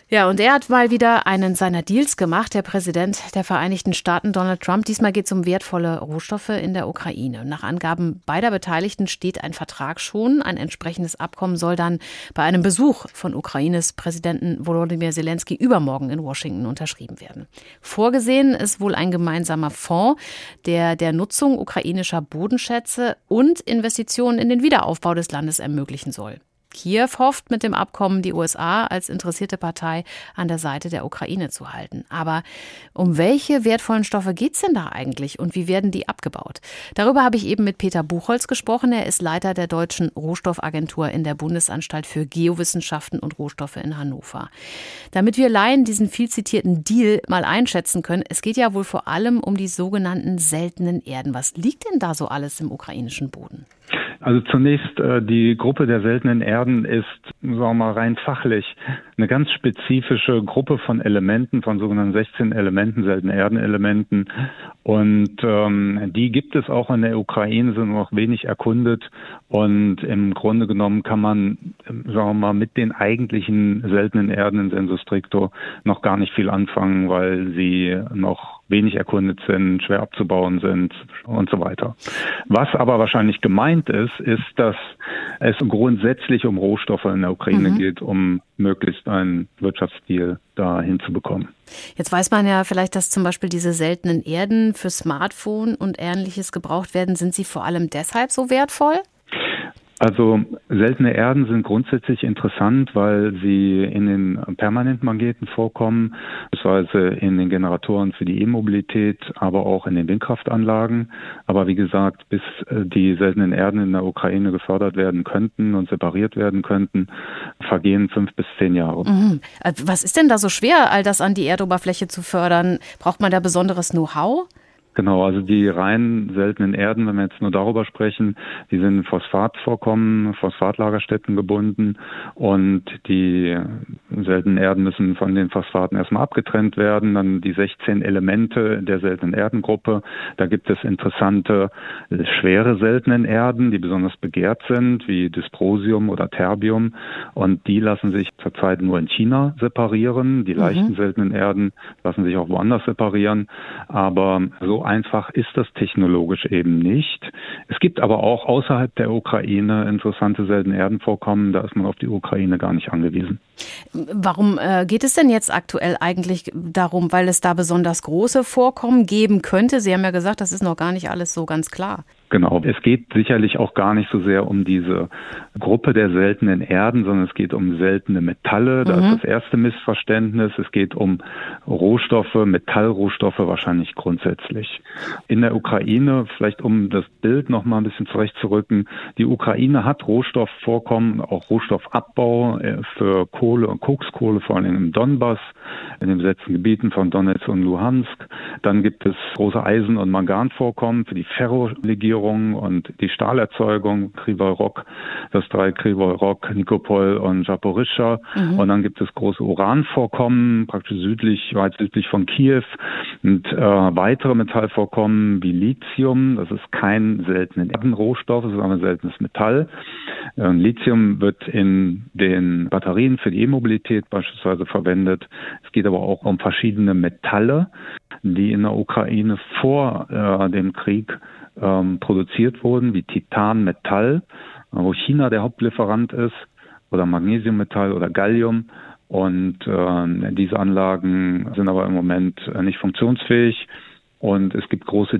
Ja, und er hat mal wieder einen seiner Deals gemacht, der Präsident der Vereinigten Staaten, Donald Trump. Diesmal geht es um wertvolle Rohstoffe in der Ukraine. Nach Angaben beider Beteiligten steht ein Vertrag schon. Ein entsprechendes Abkommen soll dann bei einem Besuch von Ukraines Präsidenten Volodymyr Zelensky übermorgen in Washington unterschrieben werden. Vorgesehen ist wohl ein gemeinsamer Fonds, der Nutzung ukrainischer Bodenschätze und Investitionen in den Wiederaufbau des Landes ermöglichen soll. Kiew hofft, mit dem Abkommen die USA als interessierte Partei an der Seite der Ukraine zu halten. Aber um welche wertvollen Stoffe geht es denn da eigentlich und wie werden die abgebaut? Darüber habe ich eben mit Peter Buchholz gesprochen. Er ist Leiter der Deutschen Rohstoffagentur in der Bundesanstalt für Geowissenschaften und Rohstoffe in Hannover. Damit wir Laien diesen viel zitierten Deal mal einschätzen können, es geht ja wohl vor allem um die sogenannten seltenen Erden. Was liegt denn da so alles im ukrainischen Boden? Also zunächst, die Gruppe der seltenen Erden ist, sagen wir mal, rein fachlich eine ganz spezifische Gruppe von Elementen, von sogenannten 16 Elementen, seltenen Erdenelementen. Und die gibt es auch in der Ukraine, sind noch wenig erkundet. Und im Grunde genommen kann man, sagen wir mal, mit den eigentlichen seltenen Erden in sensu stricto noch gar nicht viel anfangen, weil sie noch wenig erkundet sind, schwer abzubauen sind und so weiter. Was aber wahrscheinlich gemeint ist, dass es grundsätzlich um Rohstoffe in der Ukraine geht, um möglichst einen Wirtschaftsdeal da hinzubekommen. Jetzt weiß man ja vielleicht, dass zum Beispiel diese seltenen Erden für Smartphone und Ähnliches gebraucht werden. Sind sie vor allem deshalb so wertvoll? Also seltene Erden sind grundsätzlich interessant, weil sie in den Permanentmagneten vorkommen, beziehungsweise in den Generatoren für die E-Mobilität, aber auch in den Windkraftanlagen. Aber wie gesagt, bis die seltenen Erden in der Ukraine gefördert werden könnten und separiert werden könnten, vergehen 5 bis 10 Jahre. Was ist denn da so schwer, all das an die Erdoberfläche zu fördern? Braucht man da besonderes Know-how? Genau, also die rein seltenen Erden, wenn wir jetzt nur darüber sprechen, die sind in Phosphatvorkommen, Phosphatlagerstätten gebunden und die seltenen Erden müssen von den Phosphaten erstmal abgetrennt werden. Dann die 16 Elemente der seltenen Erdengruppe. Da gibt es interessante, schwere seltenen Erden, die besonders begehrt sind, wie Dysprosium oder Terbium. Und die lassen sich zurzeit nur in China separieren. Die leichten seltenen Erden lassen sich auch woanders separieren. Aber so einfach ist das technologisch eben nicht. Es gibt aber auch außerhalb der Ukraine interessante seltene Erdenvorkommen. Da ist man auf die Ukraine gar nicht angewiesen. Warum geht es denn jetzt aktuell eigentlich darum, weil es da besonders große Vorkommen geben könnte? Sie haben ja gesagt, das ist noch gar nicht alles so ganz klar. Genau, es geht sicherlich auch gar nicht so sehr um diese Gruppe der seltenen Erden, sondern es geht um seltene Metalle. Das ist das erste Missverständnis. Es geht um Rohstoffe, Metallrohstoffe wahrscheinlich grundsätzlich. In der Ukraine, vielleicht um das Bild noch mal ein bisschen zurechtzurücken, die Ukraine hat Rohstoffvorkommen, auch Rohstoffabbau für Kohle und Kokskohle, vor allem im Donbass, in den besetzten Gebieten von Donetsk und Luhansk. Dann gibt es große Eisen- und Manganvorkommen für die Ferrolegierung und die Stahlerzeugung, Kryvyi Rog, das Dreieck Kryvyi Rog, Nikopol und Saporischschja. Und dann gibt es große Uranvorkommen, praktisch weit südlich von Kiew. Und weitere Metallvorkommen wie Lithium, das ist kein seltener Erdenrohstoff, das ist aber ein seltenes Metall. Lithium wird in den Batterien für die E-Mobilität beispielsweise verwendet. Es geht aber auch um verschiedene Metalle, die in der Ukraine vor dem Krieg produziert wurden, wie Titanmetall, wo China der Hauptlieferant ist, oder Magnesiummetall oder Gallium. Und diese Anlagen sind aber im Moment nicht funktionsfähig. Und es gibt große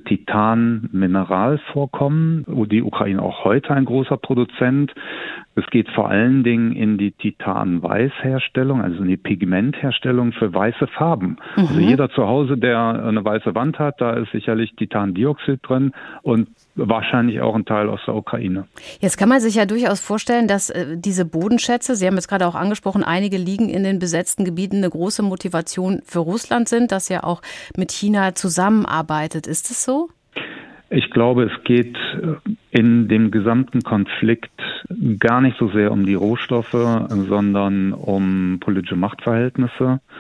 Titan-Mineralvorkommen, wo die Ukraine auch heute ein großer Produzent. Es geht vor allen Dingen in die Titan-Weiß-Herstellung, also in die Pigmentherstellung für weiße Farben. Also jeder zu Hause, der eine weiße Wand hat, da ist sicherlich Titandioxid drin und wahrscheinlich auch ein Teil aus der Ukraine. Jetzt kann man sich ja durchaus vorstellen, dass diese Bodenschätze, Sie haben jetzt gerade auch angesprochen, einige liegen in den besetzten Gebieten, eine große Motivation für Russland sind, das ja auch mit China zusammenarbeitet. Ist es so? Ich glaube, es geht in dem gesamten Konflikt gar nicht so sehr um die Rohstoffe, sondern um politische Machtverhältnisse.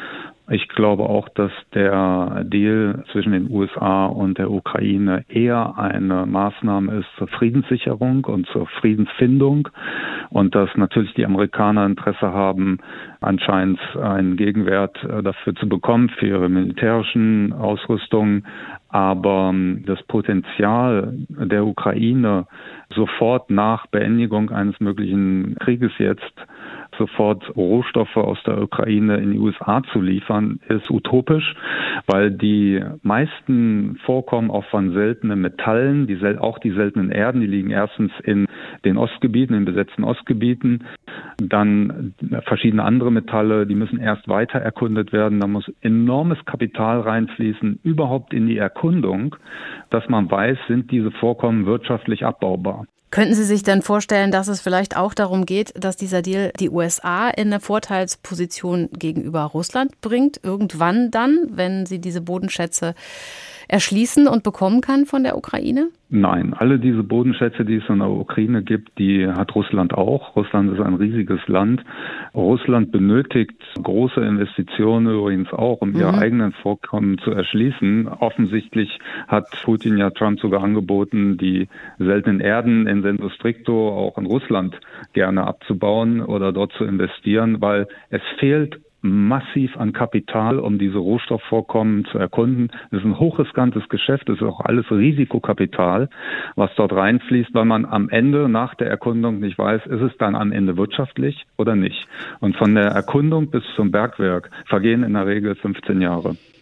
Ich glaube auch, dass der Deal zwischen den USA und der Ukraine eher eine Maßnahme ist zur Friedenssicherung und zur Friedensfindung und dass natürlich die Amerikaner Interesse haben, anscheinend einen Gegenwert dafür zu bekommen, für ihre militärischen Ausrüstungen. Aber das Potenzial der Ukraine, sofort nach Beendigung eines möglichen Krieges jetzt sofort Rohstoffe aus der Ukraine in die USA zu liefern, ist utopisch, weil die meisten Vorkommen auch von seltenen Metallen, auch die seltenen Erden, die liegen erstens in den Ostgebieten, in besetzten Ostgebieten, dann verschiedene andere Metalle, die müssen erst weiter erkundet werden, da muss enormes Kapital reinfließen, überhaupt in die Erkundung, dass man weiß, sind diese Vorkommen wirtschaftlich abbaubar. Könnten Sie sich denn vorstellen, dass es vielleicht auch darum geht, dass dieser Deal die USA in eine Vorteilsposition gegenüber Russland bringt, irgendwann dann, wenn sie diese Bodenschätze erschließen und bekommen kann von der Ukraine? Nein, alle diese Bodenschätze, die es in der Ukraine gibt, die hat Russland auch. Russland ist ein riesiges Land. Russland benötigt große Investitionen übrigens auch, um ihre eigenen Vorkommen zu erschließen. Offensichtlich hat Putin ja Trump sogar angeboten, die seltenen Erden in Sensu Stricto auch in Russland gerne abzubauen oder dort zu investieren, weil es fehlt massiv an Kapital, um diese Rohstoffvorkommen zu erkunden. Das ist ein hochriskantes Geschäft, das ist auch alles Risikokapital, was dort reinfließt, weil man am Ende nach der Erkundung nicht weiß, ist es dann am Ende wirtschaftlich oder nicht. Und von der Erkundung bis zum Bergwerk vergehen in der Regel 15 Jahre.